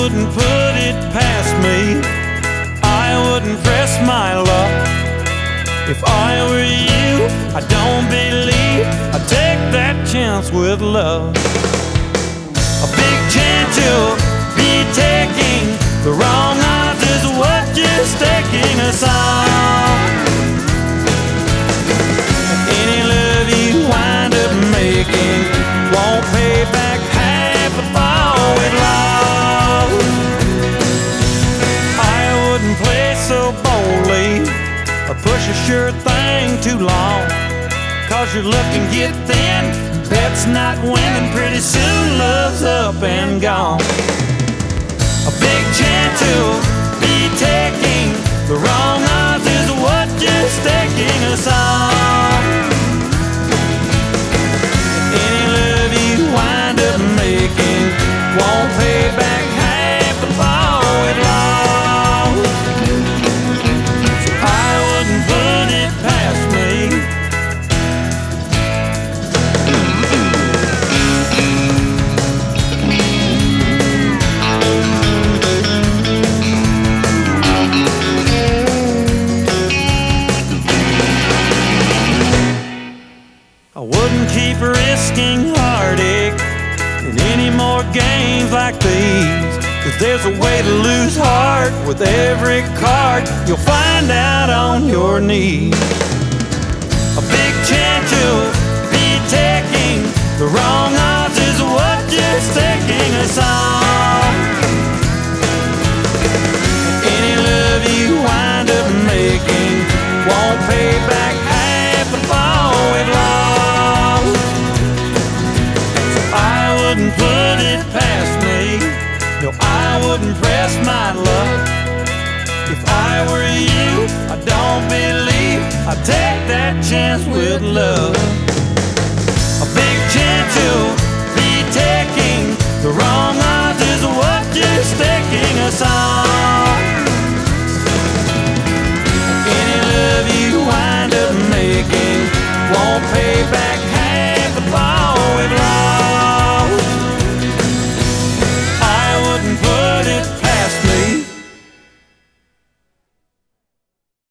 wouldn't put it past me. I wouldn't press my luck. If I were you, I don't believe I'd take that chance with love. A big chance you'll be taking. The wrong odds is what you're staking us on. Any love you wind up making won't pay back half of all we'd lost. I wouldn't play so boldly or push a sure thing too long, 'cause you're looking get thin, bet's not winning. Pretty soon love's up and gone. A big chance you'll be taking. The wrong odds is what you're staking us on. Any love you wind up making won't pay back half of all it lost. So I wouldn't put it past me. I wouldn't keep risking heartache in any more games like these, 'cause there's a way to lose heart with every card you'll find out on your knees. A big chance you'll be taking. The wrong odds is what you're staking us on. Any love you wind up making won't pay back half of all it lost. I wouldn't put it past me. No, I wouldn't press my luck. If I were you, I don't believe I'd take that chance with love. A big chance you'll